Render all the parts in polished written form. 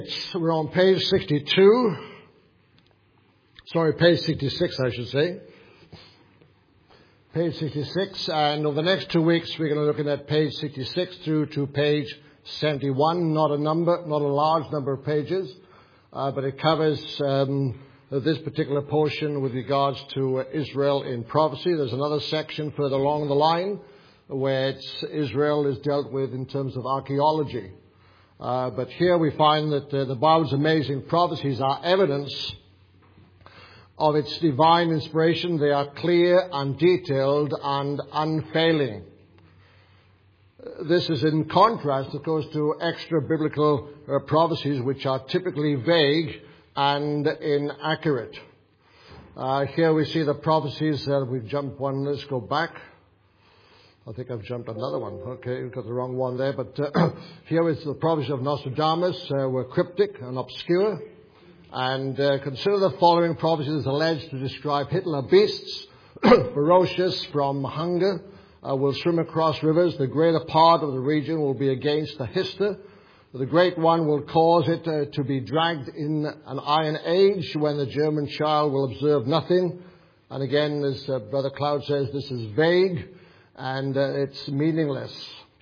We're on page 62. Sorry, page 66, I should say. Page 66, and over the next 2 weeks, we're going to look at page 66 through to page 71. Not a large number of pages, but it covers this particular portion with regards to Israel in prophecy. There's another section further along the line where Israel is dealt with in terms of archaeology. But here we find that the Bible's amazing prophecies are evidence of its divine inspiration. They are clear and detailed and unfailing. This is in contrast, of course, to extra-biblical prophecies, which are typically vague and inaccurate. Here we see the prophecies. We've jumped one. Let's go back. I think I've jumped another one. Okay, we've got the wrong one there. But here is the prophecies of Nostradamus. Were cryptic and obscure. And consider the following prophecies alleged to describe Hitler: beasts, ferocious from hunger, will swim across rivers. The greater part of the region will be against the Hister. The great one will cause it to be dragged in an iron age when the German child will observe nothing. And again, as Brother Cloud says, this is vague and it's meaningless.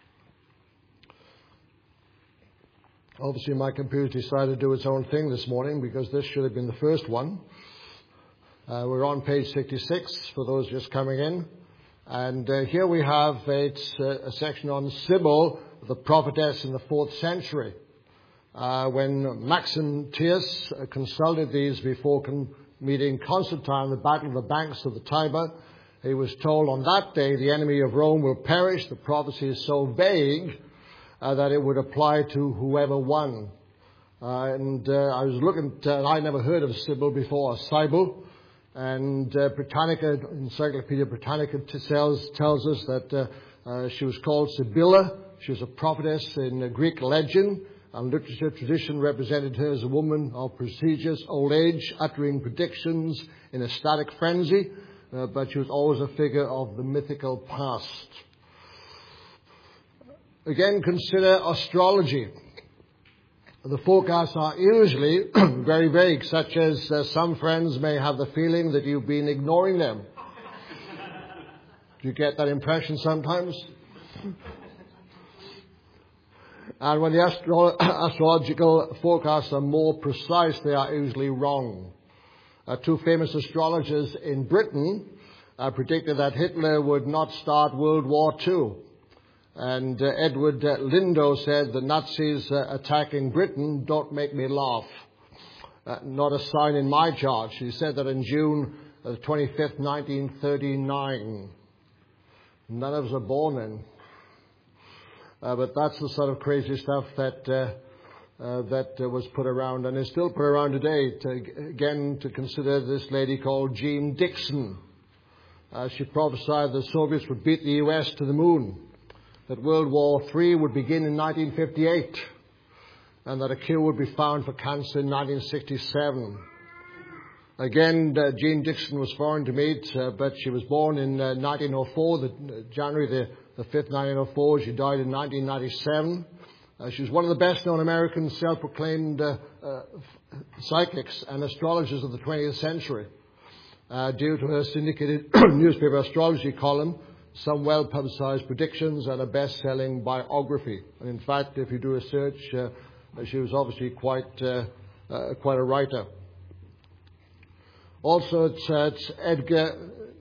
Obviously, my computer decided to do its own thing this morning because this should have been the first one. We're on page 66 for those just coming in. And here we have a section on Sybil, the prophetess in the 4th century. When Maxentius consulted these before meeting Constantine in the Battle of the Banks of the Tiber, he was told, on that day the enemy of Rome will perish. The prophecy is so vague that it would apply to whoever won. I was looking, I never heard of Sybil before, Sybil. And Britannica, Encyclopedia Britannica tells us that she was called Sibylla. She was a prophetess in Greek legend, and literature tradition represented her as a woman of prestigious old age, uttering predictions in ecstatic frenzy, but she was always a figure of the mythical past. Again, consider astrology. The forecasts are usually very vague, such as some friends may have the feeling that you've been ignoring them. Do you get that impression sometimes? And when the astrological forecasts are more precise, they are usually wrong. 2 famous astrologers in Britain predicted that Hitler would not start World War II. And Edward Lindo said, the Nazis attacking Britain don't make me laugh. Not a sign in my chart. She said that in June 25th, 1939. None of us are born then. But that's the sort of crazy stuff that was put around and is still put around today. To consider this lady called Jean Dixon. She prophesied the Soviets would beat the US to the moon, that World War III would begin in 1958, and that a cure would be found for cancer in 1967. Again, Jean Dixon was foreign to me, but she was born in 1904, January the 5th, 1904. She died in 1997. She was one of the best-known American self-proclaimed psychics and astrologers of the 20th century, due to her syndicated newspaper astrology column, some well-publicized predictions, and a best-selling biography. And in fact, if you do a search, she was obviously quite a writer. Also, it's Edgar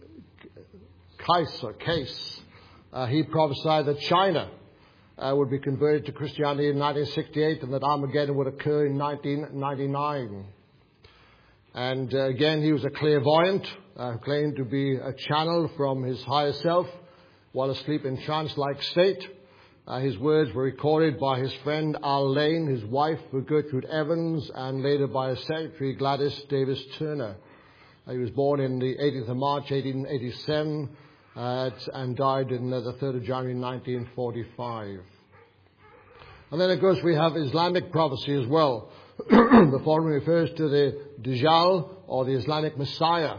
Cayce. He prophesied that China would be converted to Christianity in 1968 and that Armageddon would occur in 1999. And again, he was a clairvoyant, claimed to be a channel from his higher self while asleep in trance-like state. His words were recorded by his friend Al Lane, his wife Gertrude Evans, and later by his secretary Gladys Davis Turner. He was born in the 18th of March, 1887, and died in the 3rd of January, 1945. And then, of course, we have Islamic prophecy as well. The following refers to the Dajjal, or the Islamic Messiah.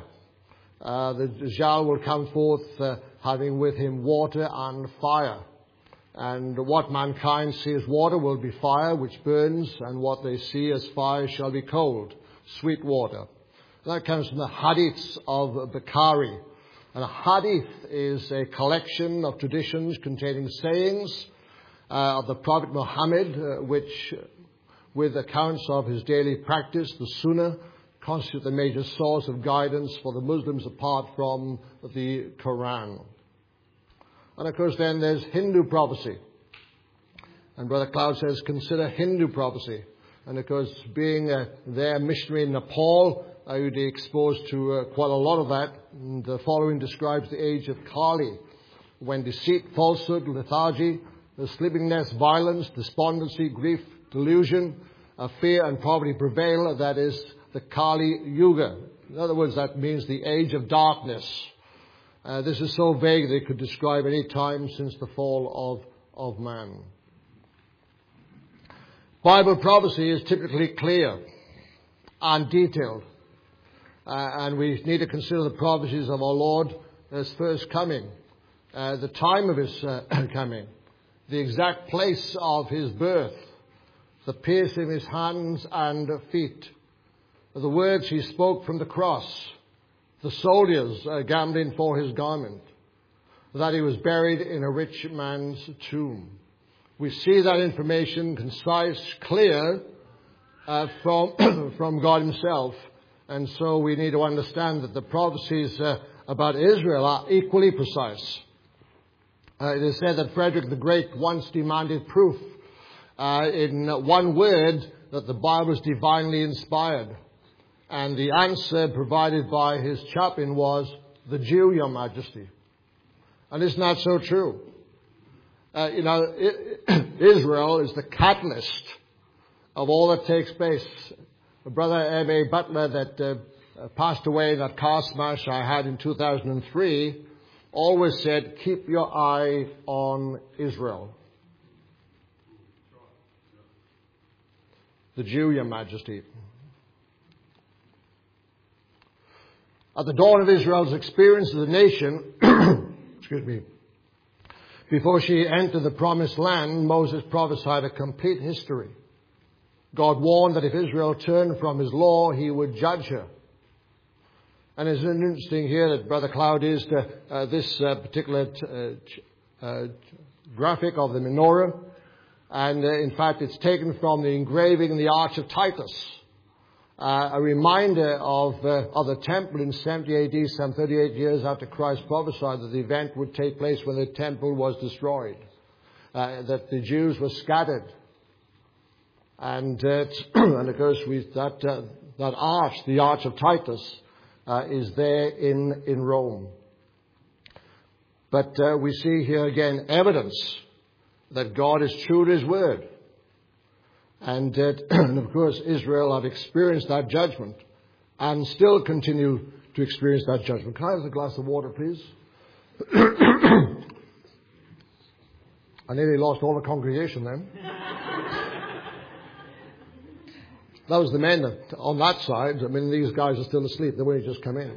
The Dajjal will come forth having with him water and fire. And what mankind see as water will be fire, which burns, and what they see as fire shall be cold, sweet water. That comes from the hadiths of Bukhari. And a hadith is a collection of traditions containing sayings of the Prophet Muhammad, which, with accounts of his daily practice, the Sunnah, constitute the major source of guidance for the Muslims apart from the Quran. And of course then there's Hindu prophecy. And Brother Cloud says, consider Hindu prophecy. And of course, being their missionary in Nepal, I would be exposed to quite a lot of that. And the following describes the age of Kali, when deceit, falsehood, lethargy, the sleepiness, violence, despondency, grief, delusion, fear and poverty prevail. That is the Kali Yuga. In other words, that means the age of darkness. This is so vague that it could describe any time since the fall of man. Bible prophecy is typically clear and detailed. And we need to consider the prophecies of our Lord as first coming, the time of his coming, the exact place of his birth, the piercing of his hands and feet, the words he spoke from the cross, the soldiers gambling for his garment, that he was buried in a rich man's tomb. We see that information concise, clear from God himself. And so we need to understand that the prophecies about Israel are equally precise. It is said that Frederick the Great once demanded proof in one word that the Bible is divinely inspired. And the answer provided by his chaplain was, the Jew, Your Majesty. And isn't that so true? Israel is the catalyst of all that takes place. Brother M.A. Butler that passed away in that car smash I had in 2003 always said, keep your eye on Israel. The Jew, Your Majesty. At the dawn of Israel's experience as a nation, before she entered the promised land, Moses prophesied a complete history. God warned that if Israel turned from his law, he would judge her. And it's interesting here that Brother Cloud is this particular graphic of the menorah. And in fact, it's taken from the engraving in the Arch of Titus. A reminder of the temple in 70 AD, some 38 years after Christ prophesied that the event would take place when the temple was destroyed. That the Jews were scattered. And of course, that arch, the Arch of Titus, is there in Rome. But we see here again evidence that God is true to his word. And of course, Israel have experienced that judgment and still continue to experience that judgment. Can I have a glass of water, please? I nearly lost all the congregation then. That was the men on that side. I mean, these guys are still asleep. They've only just come in.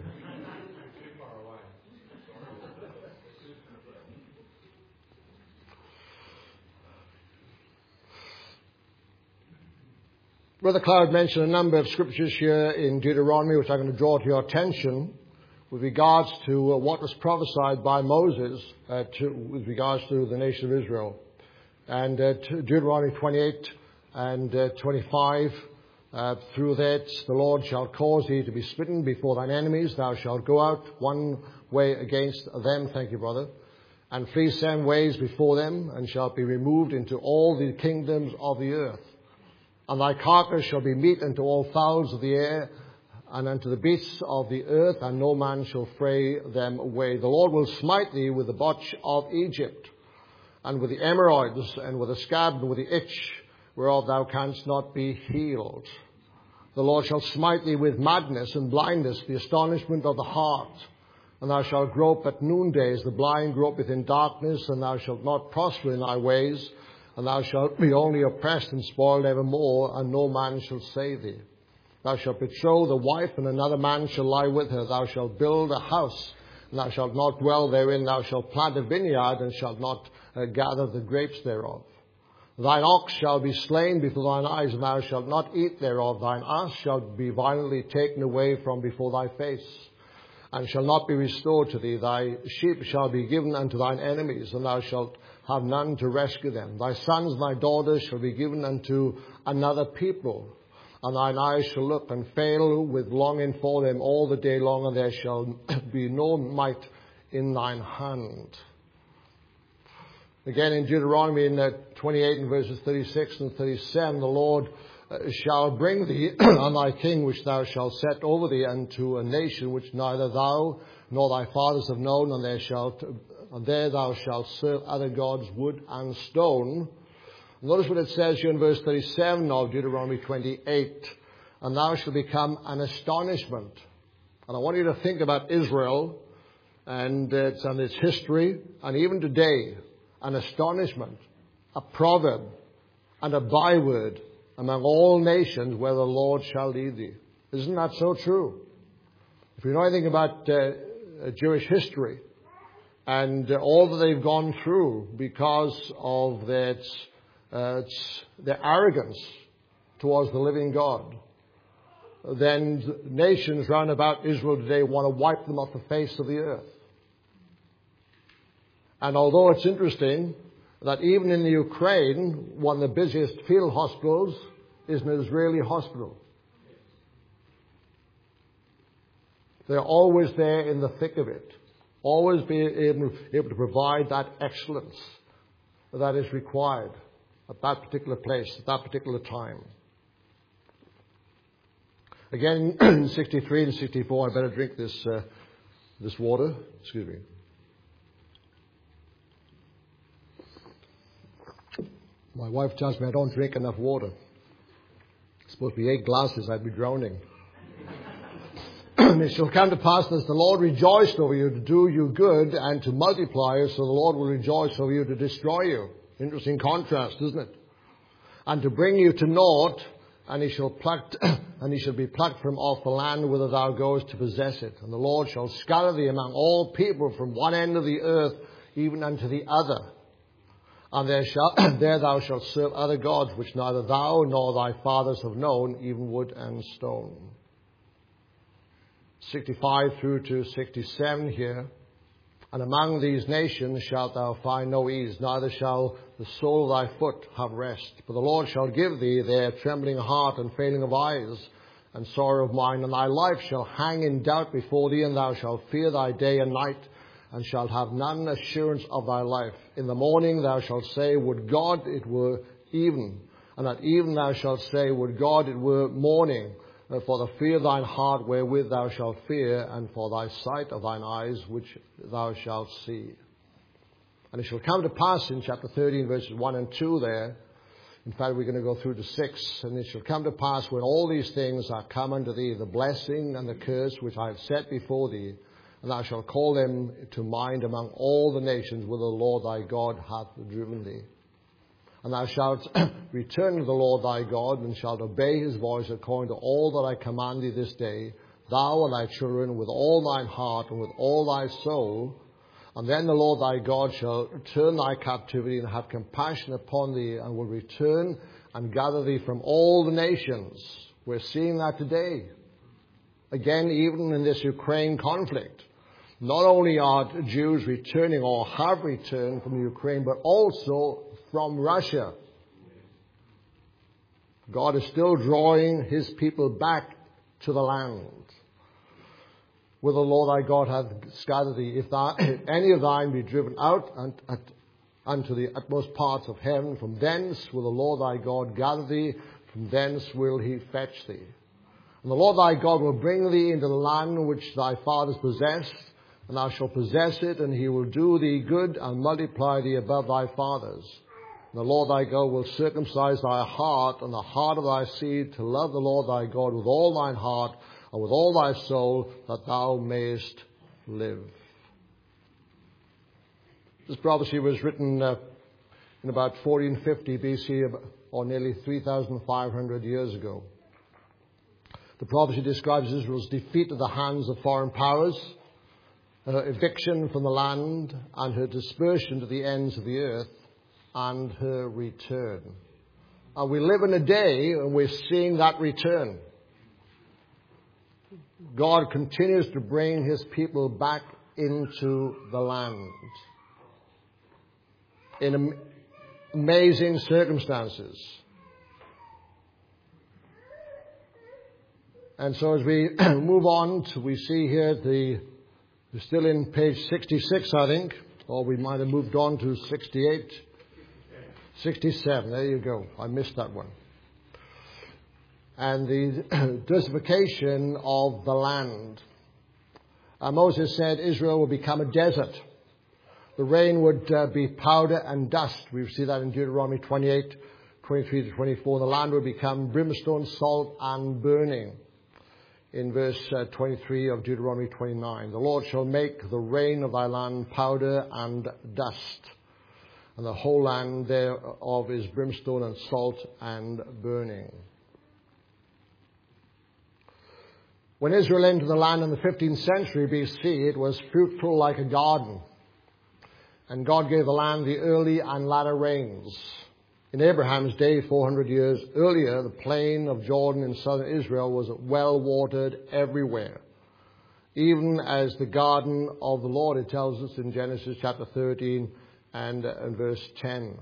Brother Cloud mentioned a number of scriptures here in Deuteronomy, which I'm going to draw to your attention with regards to what was prophesied by Moses with regards to the nation of Israel. And Deuteronomy 28 and 25, through that the Lord shall cause thee to be smitten before thine enemies. Thou shalt go out one way against them, thank you, brother, and flee 7 ways before them, and shalt be removed into all the kingdoms of the earth. And thy carcass shall be meat unto all fowls of the air, and unto the beasts of the earth, and no man shall fray them away. The Lord will smite thee with the botch of Egypt, and with the hemorrhoids, and with the scab, and with the itch, whereof thou canst not be healed. The Lord shall smite thee with madness and blindness, the astonishment of the heart. And thou shalt grope at noonday, as the blind gropeth in darkness, and thou shalt not prosper in thy ways. And thou shalt be only oppressed and spoiled evermore, and no man shall save thee. Thou shalt betroth a wife, and another man shall lie with her. Thou shalt build a house, and thou shalt not dwell therein. Thou shalt plant a vineyard, and shalt not gather the grapes thereof. Thine ox shall be slain before thine eyes, and thou shalt not eat thereof. Thine ass shall be violently taken away from before thy face, and shall not be restored to thee. Thy sheep shall be given unto thine enemies, and thou shalt have none to rescue them. Thy sons and thy daughters shall be given unto another people, and thine eyes shall look and fail with longing for them all the day long, and there shall be no might in thine hand. Again in Deuteronomy in 28 and verses 36 and 37, the Lord shall bring thee and thy king which thou shalt set over thee unto a nation which neither thou nor thy fathers have known, and there thou shalt serve other gods, wood and stone. Notice what it says here in verse 37 of Deuteronomy 28. And thou shalt become an astonishment. And I want you to think about Israel and its history, and even today, an astonishment, a proverb, and a byword among all nations where the Lord shall lead thee. Isn't that so true? If you know anything about Jewish history and all that they've gone through because of their arrogance towards the living God, then nations round about Israel today want to wipe them off the face of the earth. And although it's interesting that even in the Ukraine, one of the busiest field hospitals is an Israeli hospital. They're always there in the thick of it, always be able to provide that excellence that is required at that particular place, at that particular time. Again, in 63 and 64, I better drink this water. Excuse me. My wife tells me I don't drink enough water. It's supposed to be 8 glasses, I'd be drowning. It shall come to pass as the Lord rejoiced over you to do you good and to multiply you, so the Lord will rejoice over you to destroy you. Interesting contrast, isn't it? And to bring you to naught, and he shall be plucked from off the land whither thou goest to possess it. And the Lord shall scatter thee among all people from one end of the earth even unto the other. And there thou shalt serve other gods, which neither thou nor thy fathers have known, even wood and stone. 65 through to 67 here. And among these nations shalt thou find no ease, neither shall the sole of thy foot have rest. For the Lord shall give thee their trembling heart and failing of eyes and sorrow of mind. And thy life shall hang in doubt before thee, and thou shalt fear thy day and night, and shalt have none assurance of thy life. In the morning thou shalt say, would God it were even. And at even thou shalt say, would God it were morning. For the fear of thine heart wherewith thou shalt fear, and for thy sight of thine eyes which thou shalt see. And it shall come to pass in chapter 13 verses 1 and 2 there. In fact, we're going to go through to 6. And it shall come to pass when all these things are come unto thee, the blessing and the curse which I have set before thee, and thou shalt call them to mind among all the nations whither the Lord thy God hath driven thee. And thou shalt return to the Lord thy God, and shalt obey his voice according to all that I command thee this day, thou and thy children, with all thine heart and with all thy soul. And then the Lord thy God shall turn thy captivity and have compassion upon thee, and will return and gather thee from all the nations. We're seeing that today. Again, even in this Ukraine conflict. Not only are Jews returning or have returned from Ukraine, but also from Russia. God is still drawing his people back to the land where the Lord thy God hath scattered thee. If any of thine be driven out unto the utmost parts of heaven, from thence will the Lord thy God gather thee, from thence will he fetch thee. And the Lord thy God will bring thee into the land which thy fathers possessed, and thou shalt possess it, and he will do thee good and multiply thee above thy fathers. And the Lord thy God will circumcise thy heart and the heart of thy seed to love the Lord thy God with all thine heart and with all thy soul, that thou mayest live. This prophecy was written in about 1450 BC, or nearly 3,500 years ago. The prophecy describes Israel's defeat at the hands of foreign powers, her eviction from the land, and her dispersion to the ends of the earth, and her return. And we live in a day when we're seeing that return. God continues to bring his people back into the land in amazing circumstances. And so as we move on, we see here we're still in page 66, I think, or we might have moved on to 68. 67, there you go. I missed that one. And the desertification of the land. Moses said Israel will become a desert. The rain would be powder and dust. We see that in Deuteronomy 28, 23 to 24. The land would become brimstone, salt, and burning. In verse 23 of Deuteronomy 29, the Lord shall make the rain of thy land powder and dust, and the whole land thereof is brimstone and salt and burning. When Israel entered the land in the 15th century BC, it was fruitful like a garden, and God gave the land the early and latter rains. In Abraham's day, 400 years earlier, the plain of Jordan in southern Israel was well watered everywhere, even as the garden of the Lord, it tells us in Genesis chapter 13 and verse 10.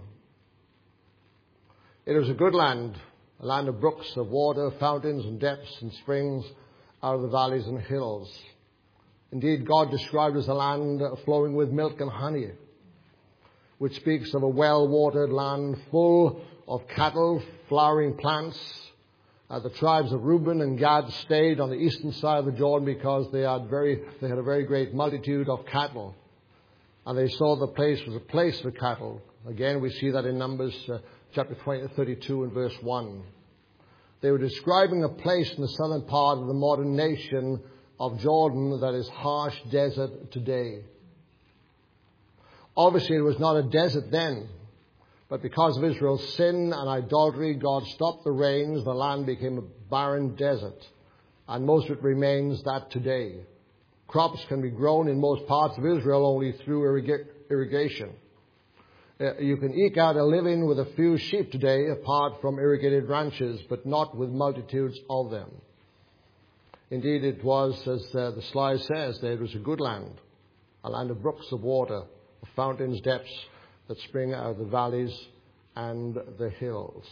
It was a good land, a land of brooks, of water, fountains and depths and springs out of the valleys and hills. Indeed, God described it as a land flowing with milk and honey, which speaks of a well-watered land full of cattle, flowering plants. The tribes of Reuben and Gad stayed on the eastern side of the Jordan because they had a very great multitude of cattle. And they saw the place was a place for cattle. Again, we see that in Numbers chapter 32 and verse 1. They were describing a place in the southern part of the modern nation of Jordan that is harsh desert today. Obviously, it was not a desert then, but because of Israel's sin and idolatry, God stopped the rains. The land became a barren desert, and most of it remains that today. Crops can be grown in most parts of Israel only through irrigation. You can eke out a living with a few sheep today, apart from irrigated ranches, but not with multitudes of them. Indeed, it was, as the slide says, that it was a good land, a land of brooks of water, of fountains, depths that spring out of the valleys and the hills.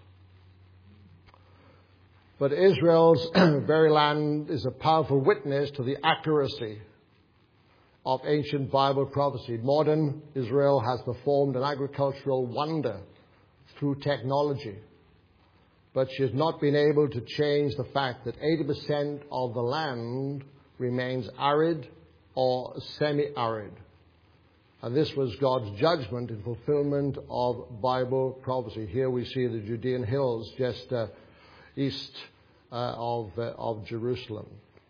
But Israel's very land is a powerful witness to the accuracy of ancient Bible prophecy. Modern Israel has performed an agricultural wonder through technology, but she has not been able to change the fact that 80% of the land remains arid or semi-arid. And this was God's judgment in fulfillment of Bible prophecy. Here we see the Judean hills just east of Jerusalem.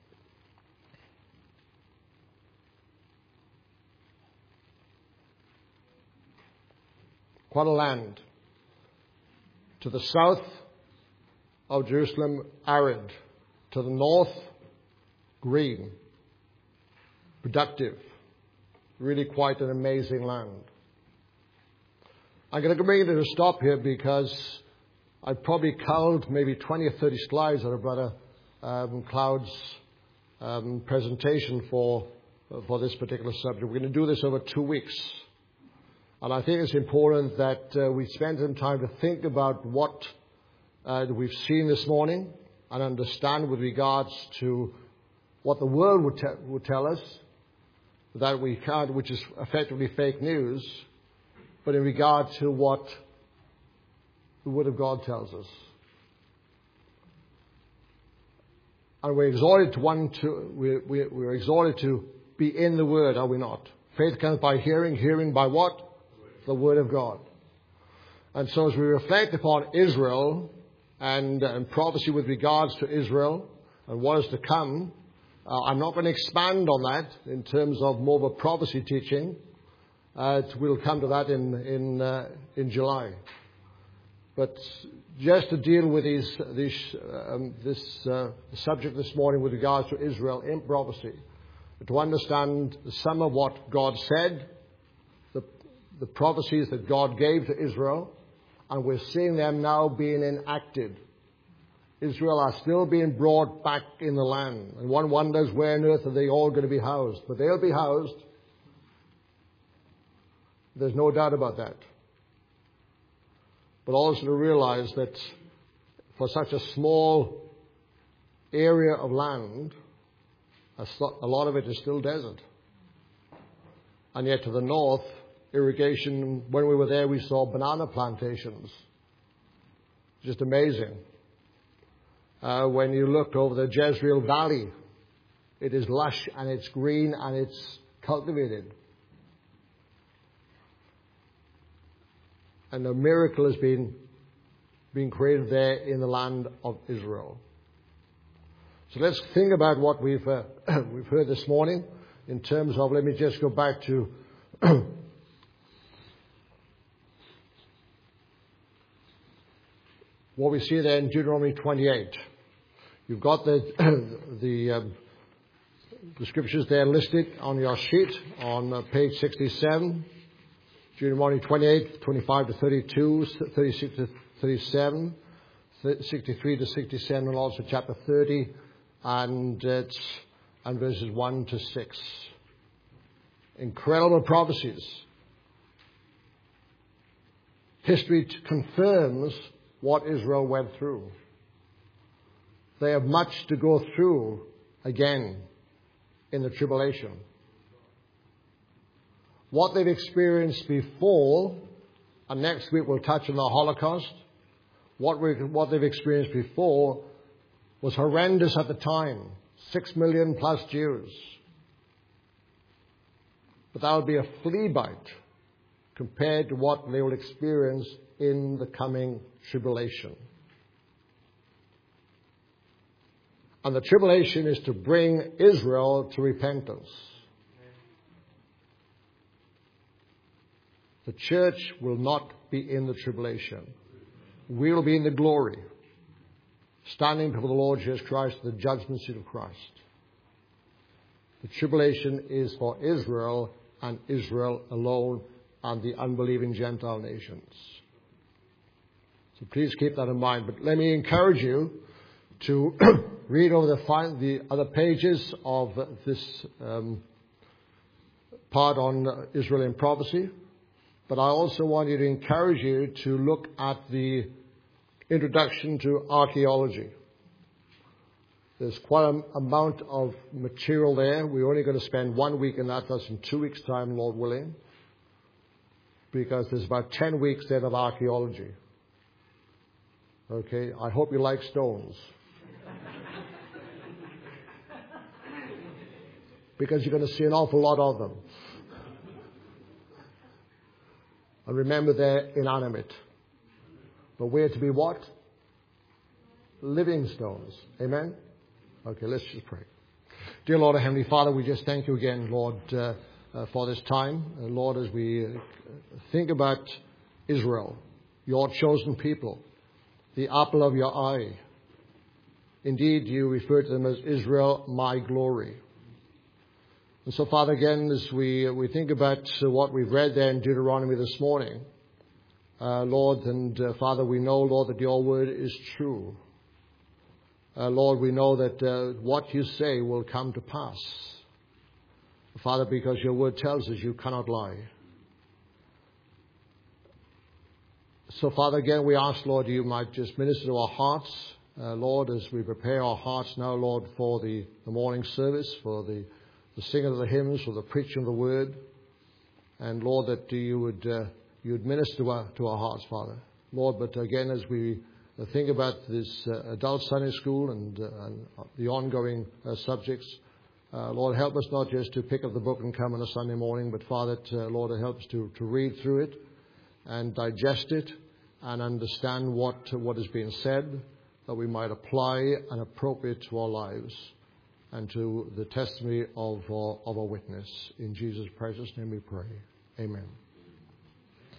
Quite a land. To the south of Jerusalem, arid. To the north, green, productive. Really quite an amazing land. I'm going to bring it to a stop here because I probably culled maybe 20 or 30 slides out of Brother Cloud's presentation for this particular subject. We're going to do this over 2 weeks. And I think it's important that we spend some time to think about what we've seen this morning and understand with regards to what the world would tell us that we can't, which is effectively fake news, but in regard to what the Word of God tells us. And we're exhorted we're exhorted to be in the Word, are we not? Faith comes by hearing, hearing by what? The Word of God. And so as we reflect upon Israel and prophecy with regards to Israel and what is to come, I'm not going to expand on that in terms of more of a prophecy teaching. We'll come to that in July. But just to deal with this subject this morning with regards to Israel in prophecy, to understand some of what God said, the prophecies that God gave to Israel, and we're seeing them now being enacted. Israel are still being brought back in the land. And one wonders, where on earth are they all going to be housed? But they'll be housed. There's no doubt about that. But also to realize that for such a small area of land, a lot of it is still desert. And yet to the north, irrigation, when we were there, we saw banana plantations. Just amazing. When you look over the Jezreel Valley, it is lush and it's green and it's cultivated. And a miracle has been created there in the land of Israel. So let's think about what we've heard this morning in terms of, let me just go back to what we see there in Deuteronomy 28. You've got the scriptures there listed on your sheet on page 67. Deuteronomy 28, 25 to 32, 36 to 37, 63 to 67, and also chapter 30, and verses 1 to 6. Incredible prophecies. History confirms what Israel went through. They have much to go through again in the tribulation. What they've experienced before, and next week we'll touch on the Holocaust, what they've experienced before was horrendous at the time. 6 million plus Jews. But that would be a flea bite compared to what they will experience in the coming tribulation. And the tribulation is to bring Israel to repentance. The church will not be in the tribulation. We will be in the glory, standing before the Lord Jesus Christ, the judgment seat of Christ. The tribulation is for Israel and Israel alone and the unbelieving Gentile nations. So please keep that in mind. But let me encourage you to read over the other pages of this part on Israel in prophecy. But I also want you to encourage you to look at the introduction to archaeology. There's quite an amount of material there. We're only going to spend 1 week in that. That's in 2 weeks' time, Lord willing. Because there's about 10 weeks then of archaeology. Okay, I hope you like stones. Because you're going to see an awful lot of them. And remember, they're inanimate. But we're to be what? Living stones. Amen? Okay, let's just pray. Dear Lord, our Heavenly Father, we just thank you again, Lord, for this time. Lord, as we think about Israel, your chosen people, the apple of your eye. Indeed, you refer to them as Israel, my glory. And so, Father, again, as we think about what we've read there in Deuteronomy this morning, Lord, and Father, we know, Lord, that your word is true. Lord, we know that what you say will come to pass. Father, because your word tells us you cannot lie. So, Father, again, we ask, Lord, you might just minister to our hearts, Lord, as we prepare our hearts now, Lord, for the morning service, for the singing of the hymns, for the preaching of the word. And, Lord, that you would minister to our hearts, Father. Lord, but again, as we think about this adult Sunday school and the ongoing subjects, Lord, help us not just to pick up the book and come on a Sunday morning, but, Father, Lord, help us to read through it and digest it and understand what is being said, that we might apply and appropriate to our lives and to the testimony of our witness. In Jesus' precious name we pray. Amen.